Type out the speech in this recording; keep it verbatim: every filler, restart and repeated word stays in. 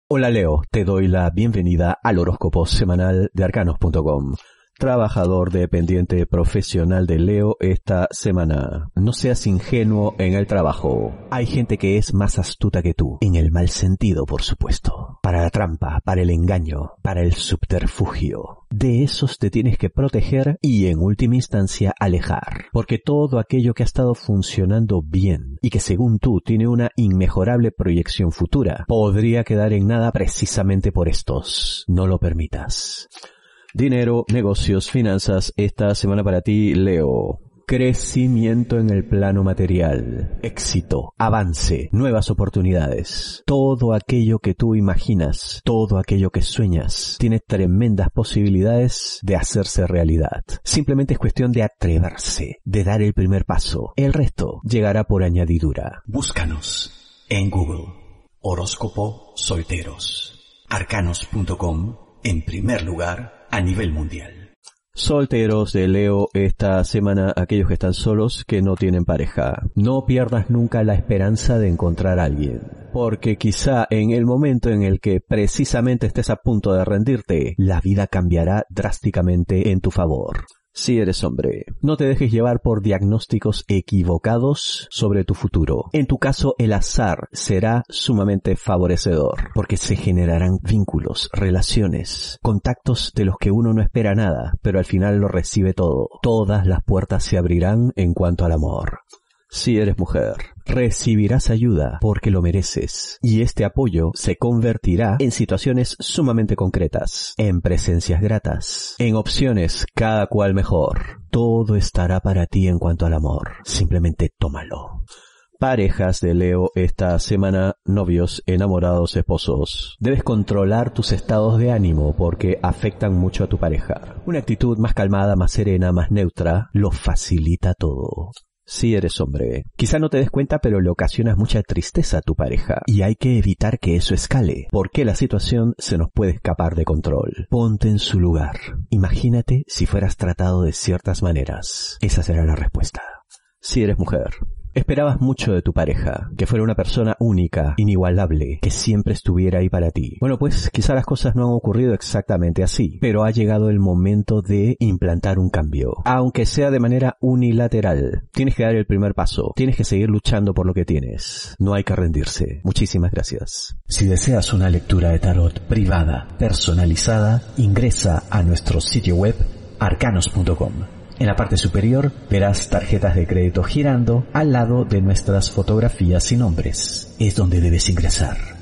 Hola Leo, te doy la bienvenida al horóscopo semanal de arcanos punto com. Trabajador dependiente profesional de Leo esta semana. No seas ingenuo en el trabajo. Hay gente que es más astuta que tú, en el mal sentido, por supuesto. Para la trampa, para el engaño, para el subterfugio. De esos te tienes que proteger y en última instancia alejar. Porque todo aquello que ha estado funcionando bien y que según tú tiene una inmejorable proyección futura, podría quedar en nada precisamente por estos. No lo permitas. Dinero, negocios, finanzas, esta semana para ti, Leo. Crecimiento en el plano material, éxito, avance, nuevas oportunidades. Todo aquello que tú imaginas, todo aquello que sueñas, tiene tremendas posibilidades de hacerse realidad. Simplemente es cuestión de atreverse, de dar el primer paso. El resto llegará por añadidura. Búscanos en Google. Horóscopo Solteros. arcanos punto com en primer lugar a nivel mundial. Solteros de Leo esta semana, aquellos que están solos, que no tienen pareja. No pierdas nunca la esperanza de encontrar a alguien, porque quizá en el momento en el que precisamente estés a punto de rendirte, la vida cambiará drásticamente en tu favor. Si eres hombre, no te dejes llevar por diagnósticos equivocados sobre tu futuro. En tu caso, el azar será sumamente favorecedor, porque se generarán vínculos, relaciones, contactos de los que uno no espera nada, pero al final lo recibe todo. Todas las puertas se abrirán en cuanto al amor. Si eres mujer, recibirás ayuda porque lo mereces y este apoyo se convertirá en situaciones sumamente concretas, en presencias gratas, en opciones cada cual mejor. Todo estará para ti en cuanto al amor. Simplemente tómalo. Parejas de Leo esta semana, novios, enamorados, esposos. Debes controlar tus estados de ánimo porque afectan mucho a tu pareja. Una actitud más calmada, más serena, más neutra, lo facilita todo. Si eres hombre, quizá no te des cuenta, pero le ocasionas mucha tristeza a tu pareja y hay que evitar que eso escale, porque la situación se nos puede escapar de control. Ponte en su lugar. Imagínate si fueras tratado de ciertas maneras. Esa será la respuesta. Si eres mujer, esperabas mucho de tu pareja, que fuera una persona única, inigualable, que siempre estuviera ahí para ti. Bueno, pues quizá las cosas no han ocurrido exactamente así, pero ha llegado el momento de implantar un cambio. Aunque sea de manera unilateral, tienes que dar el primer paso, tienes que seguir luchando por lo que tienes. No hay que rendirse. Muchísimas gracias. Si deseas una lectura de tarot privada, personalizada, ingresa a nuestro sitio web arcanos punto com. En la parte superior verás tarjetas de crédito girando al lado de nuestras fotografías y nombres. Es donde debes ingresar.